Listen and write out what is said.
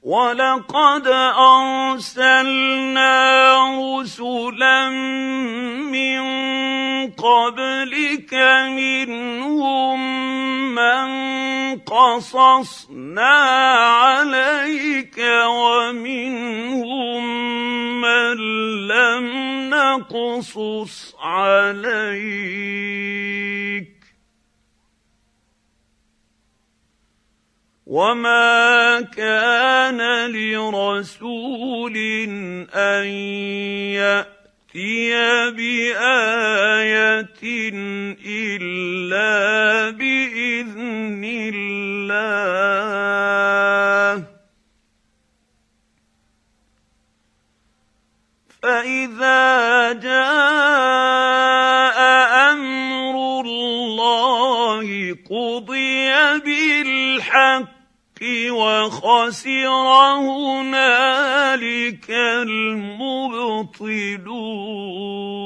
وَلَقَدْ أَرْسَلْنَا رُسُلًا مِّن قَبْلِكَ مِنْهُم مَّن قَصَصْنَا عَلَيْكَ وَمِنْهُم مَّن لَّمْ نَقْصُصْ عَلَيْكَ ۗ وَمَا كَانَ لِرَسُولٍ أَن يَأْتِيَ بِآيَةٍ إِلَّا بِإِذْنِ اللَّهِ ۚ فَإِذَا جَاءَ أَمْرُ اللَّهِ قُضِيَ بِالْحَقِّ وَخَسِرَ هُنَالِكَ الْمُبْطِلُونَ.